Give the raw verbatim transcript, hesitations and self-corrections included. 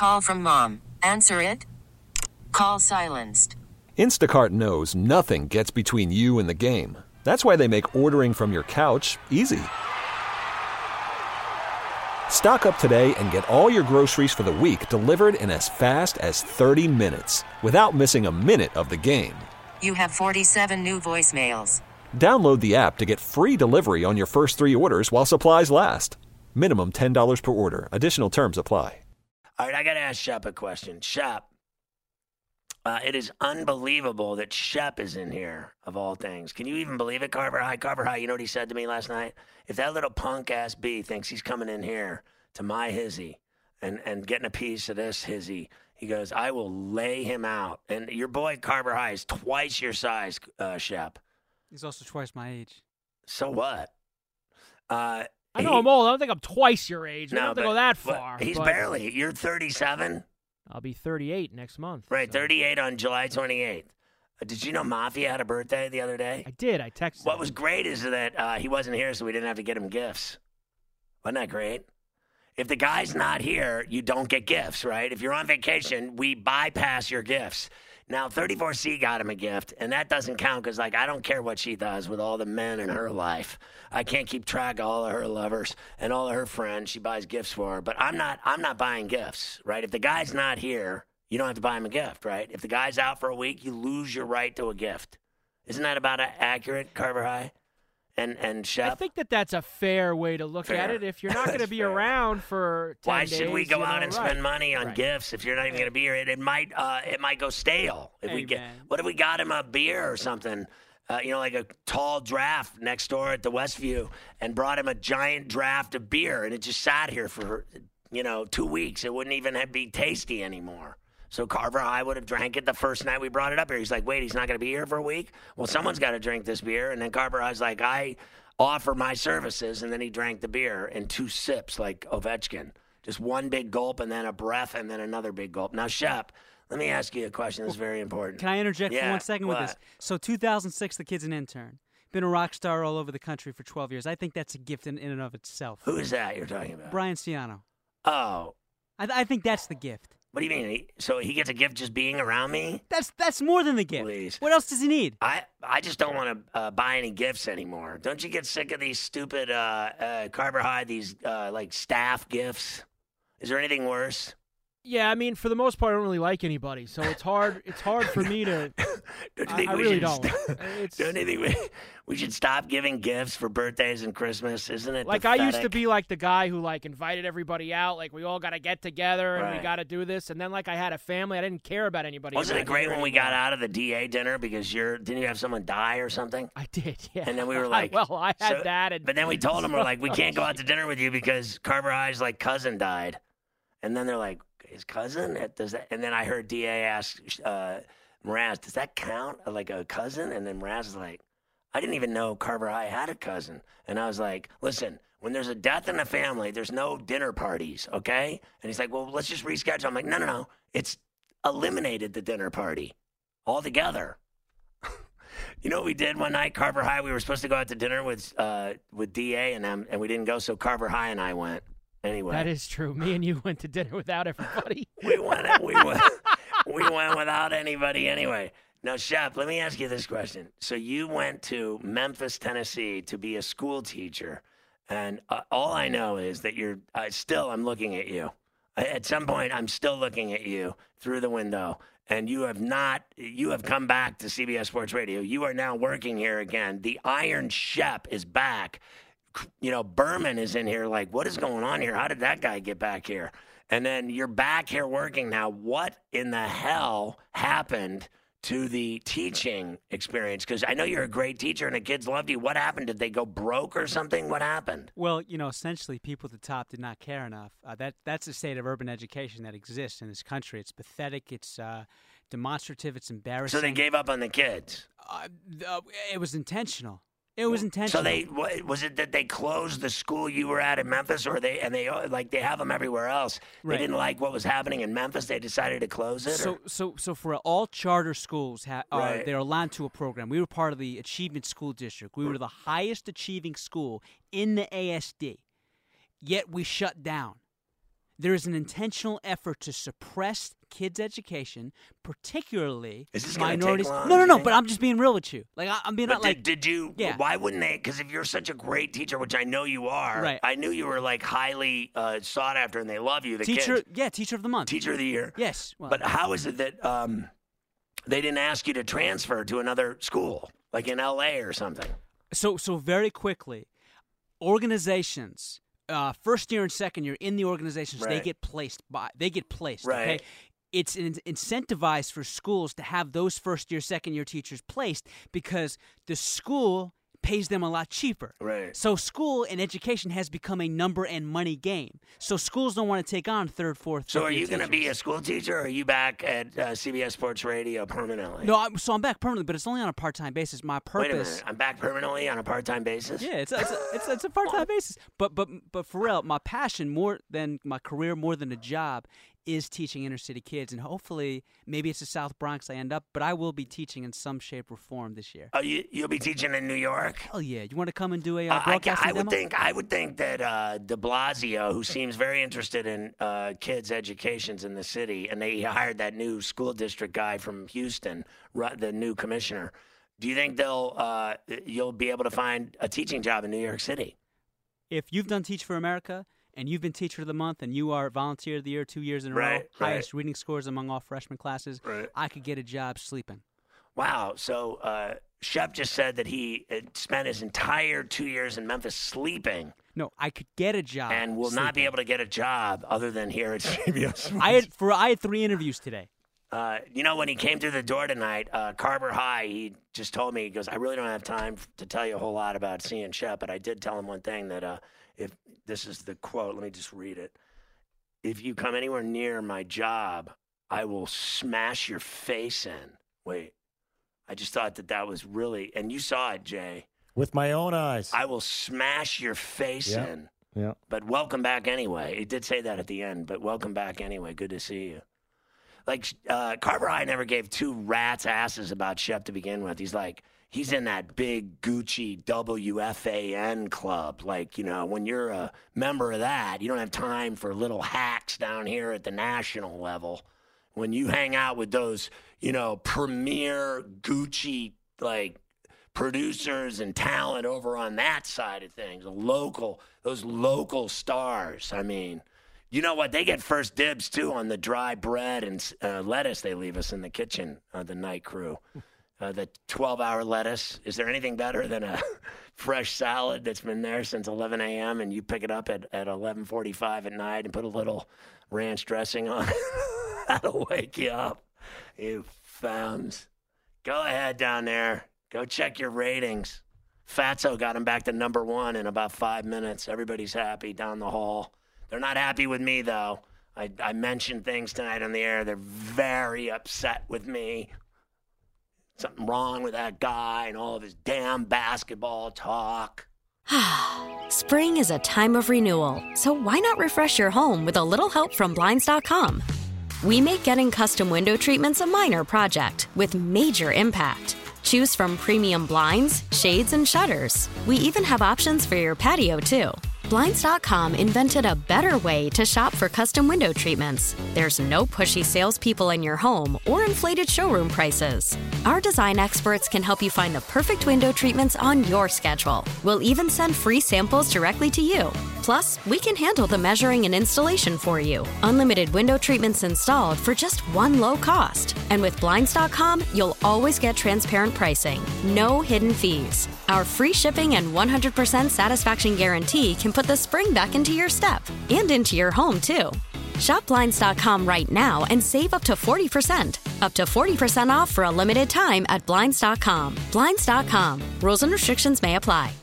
Call from mom. Answer it. Call silenced. Instacart knows nothing gets between you and the game. That's why they make ordering from your couch easy. Stock up today and get all your groceries for the week delivered in as fast as thirty minutes without missing a minute of the game. You have forty-seven new voicemails. Download the app to get free delivery on your first three orders while supplies last. Minimum ten dollars per order. Additional terms apply. All right, I got to ask Shep a question. Shep, uh, it is unbelievable that Shep is in here, of all things. Can you even believe it, Carver High? Carver High, you know what he said to me last night? If that little punk-ass B thinks he's coming in here to my hizzy and, and getting a piece of this hizzy, he goes, I will lay him out. And your boy Carver High is twice your size, uh, Shep. He's also twice my age. So what? Uh, I know he, I'm old. I don't think I'm twice your age. We no, don't have to but, go that but far. He's but barely. You're thirty-seven? I'll be thirty-eight next month. Right, so. thirty-eight on July twenty-eighth. Uh, did you know Mafia had a birthday the other day? I did. I texted What him. was great is that uh, he wasn't here, so we didn't have to get him gifts. Wasn't that great? If the guy's not here, you don't get gifts, right? If you're on vacation, we bypass your gifts. Now, thirty-four C got him a gift, and that doesn't count because, like, I don't care what she does with all the men in her life. I can't keep track of all of her lovers and all of her friends. She buys gifts for her, but I'm not. I'm not buying gifts, right? If the guy's not here, you don't have to buy him a gift, right? If the guy's out for a week, you lose your right to a gift. Isn't that about accurate, Carver High? And and Shep? I think that that's a fair way to look Fair. at it. If you're not going to be fair. around for ten Why days, should we go you out know, and right. spend money on Right. gifts if you're not even going to be here? It, it might uh, it might go stale if we get. Amen. What if we got him a beer or something? Uh, you know, like a tall draft next door at the Westview, and brought him a giant draft of beer, and it just sat here for you know two weeks. It wouldn't even have, be tasty anymore. So Carver High would have drank it the first night we brought it up here. He's like, wait, he's not going to be here for a week? Well, someone's got to drink this beer. And then Carver High's like, I offer my services. And then he drank the beer in two sips like Ovechkin. Just one big gulp and then a breath and then another big gulp. Now, Shep, let me ask you a question that's very important. Can I interject Yeah, for one second what? with this? So two thousand six, the kid's an intern. Been a rock star all over the country for twelve years. I think that's a gift in, in and of itself. Who is that you're talking about? Brian Ciano. Oh, I, th- I think that's the gift. what do you mean? He, so he gets a gift just being around me? That's that's more than the gift. Please. What else does he need? I, I just don't want to uh, buy any gifts anymore. Don't you get sick of these stupid uh, uh, Carver High, these uh, like staff gifts? Is there anything worse? Yeah, I mean, for the most part, I don't really like anybody, so it's hard. It's hard for me to. Don't you I, think I we really should don't. st- It's, don't you think we, we should stop giving gifts for birthdays and Christmas? Isn't it like I used to pathetic? be like the guy who like invited everybody out, like we all got to get together and Right. we got to do this, and then like I had a family, I didn't care about anybody. Wasn't I it great didn't when we anymore. got out of the D A dinner because you're didn't you have someone die or something? I did, yeah. And then we were like, well, I had so- that, and But then we told them we're like, we can't go out to dinner with you because Carver High's like cousin died, and then they're like, his cousin? Does that? And then I heard D A ask uh, Mraz, does that count like a cousin? And then Mraz is like, I didn't even know Carver High had a cousin. And I was like, listen, when there's a death in the family, there's no dinner parties, okay? And he's like, well, let's just reschedule. I'm like, no, no, no. It's eliminated the dinner party altogether. You know what we did one night, Carver High? We were supposed to go out to dinner with uh, with D A and them, and we didn't go, so Carver High and I went. Anyway. that is true. Me and you went to dinner without everybody. We went, we went, we went without anybody anyway. Now, Shep, let me ask you this question. So you went to Memphis, Tennessee to be a school teacher, and uh, all I know is that you're uh, still, I'm looking at you. At some point, I'm still looking at you through the window, and you have not, you have come back to C B S Sports Radio. You are now working here again. The Iron Shep is back. You know, Berman is in here like, what is going on here? How did that guy get back here? And then you're back here working now. What in the hell happened to the teaching experience? Because I know you're a great teacher and the kids loved you. What happened? Did they go broke or something? What happened? Well, you know, essentially, people at the top did not care enough. Uh, that that's the state of urban education that exists in this country. It's pathetic. It's uh, demonstrative. It's embarrassing. So they gave up on the kids. Uh, uh, it was intentional. It was intentional. So they what, was it that they closed the school you were at in Memphis, or they and they like they have them everywhere else? Right. They didn't like what was happening in Memphis. They decided to close it. So, or? so, so for all charter schools, ha- uh, Right. they're allowed to a program. We were part of the Achievement School District. We were the highest achieving school in the A S D, yet we shut down. there is an intentional effort to suppress kids' education, particularly Is this gonna take minorities. long, no, no, no. Jay? But I'm just being real with you. Like I, I'm being But not did, like. did you? Yeah. Why wouldn't they? Because if you're such a great teacher, which I know you are, Right. I knew you were like highly uh, sought after, and they love you. The Teacher, kids. yeah, teacher of the month. Teacher of the year. Yes. Well, But how is it that um, they didn't ask you to transfer to another school, like in L A or something? so, so very quickly, organizations, uh, first year and second year in the organizations, they Right. get placed by. They get placed. Right. Okay. It's in- incentivized for schools to have those first year, second year teachers placed because the school pays them a lot cheaper. Right. So school and education has become a number and money game. So schools don't want to take on third, fourth, So fifth are year you going to be a teachers. school teacher, or are you back at uh, C B S Sports Radio permanently? No, I'm, so I'm back permanently, but it's only on a part-time basis. My purpose. Wait a minute. I'm back permanently on a part-time basis? Yeah, it's a, it's a, it's a, it's a part-time basis. But but but for real, my passion more than my career, more than a job, is teaching inner city kids, and hopefully, maybe it's the South Bronx I end up, but I will be teaching in some shape or form this year. Oh, you, you'll be teaching in New York? Hell yeah! You want to come and do a uh, Uh, I, broadcasting I would demo? think I would think that uh, De Blasio, who seems very interested in uh, kids' educations in the city, and they hired that new school district guy from Houston, ru- the new commissioner. Do you think they'll uh, you'll be able to find a teaching job in New York City? If you've done Teach for America and you've been Teacher of the Month and you are Volunteer of the Year two years in a row, Right, right. highest reading scores among all freshman classes, Right. I could get a job sleeping. Wow. So uh, Shep just said that he uh, spent his entire two years in Memphis sleeping No, I could get a job and will not be sleeping. able to get a job other than here at C B S. I had for I had three interviews today. Uh, you know, when he came through the door tonight, uh, Carver High, he just told me, he goes, I really don't have time f- to tell you a whole lot about seeing Shep, but I did tell him one thing that uh, if this is the quote, let me just read it. If you come anywhere near my job, I will smash your face in. Wait, I just thought that that was really, and you saw it, Jay. With my own eyes. I will smash your face Yep. in. Yeah. But welcome back anyway. It did say that at the end, but welcome back anyway. Good to see you. Like, uh, Carver High never gave two rats' asses about Shep to begin with. He's like, he's in that big Gucci W F A N club. Like, you know, when you're a member of that, you don't have time for little hacks down here at the national level. When you hang out with those, you know, premier Gucci, like, producers and talent over on that side of things, local, those local stars. I mean, you know what? They get first dibs, too, on the dry bread and uh, lettuce they leave us in the kitchen, uh, the night crew. Uh, the twelve-hour lettuce. Is there anything better than a fresh salad that's been there since eleven a.m. and you pick it up at, at eleven forty-five at night and put a little ranch dressing on it? That'll wake you up, you founds. Go ahead down there. Go check your ratings. Fatso got him back to number one in about five minutes. Everybody's happy down the hall. They're not happy with me, though. I, I mentioned things tonight on the air. They're very upset with me. Something wrong with that guy and all of his damn basketball talk. Spring is a time of renewal, so why not refresh your home with a little help from Blinds dot com? We make getting custom window treatments a minor project with major impact. Choose from premium blinds, shades, and shutters. We even have options for your patio, too. Blinds dot com invented a better way to shop for custom window treatments. There's no pushy salespeople in your home or inflated showroom prices. Our design experts can help you find the perfect window treatments on your schedule. We'll even send free samples directly to you. Plus, we can handle the measuring and installation for you. Unlimited window treatments installed for just one low cost. And with Blinds dot com, you'll always get transparent pricing. No hidden fees. Our free shipping and one hundred percent satisfaction guarantee can put the spring back into your step and into your home, too. Shop Blinds dot com right now and save up to forty percent. Up to forty percent off for a limited time at Blinds dot com. Blinds dot com. Rules and restrictions may apply.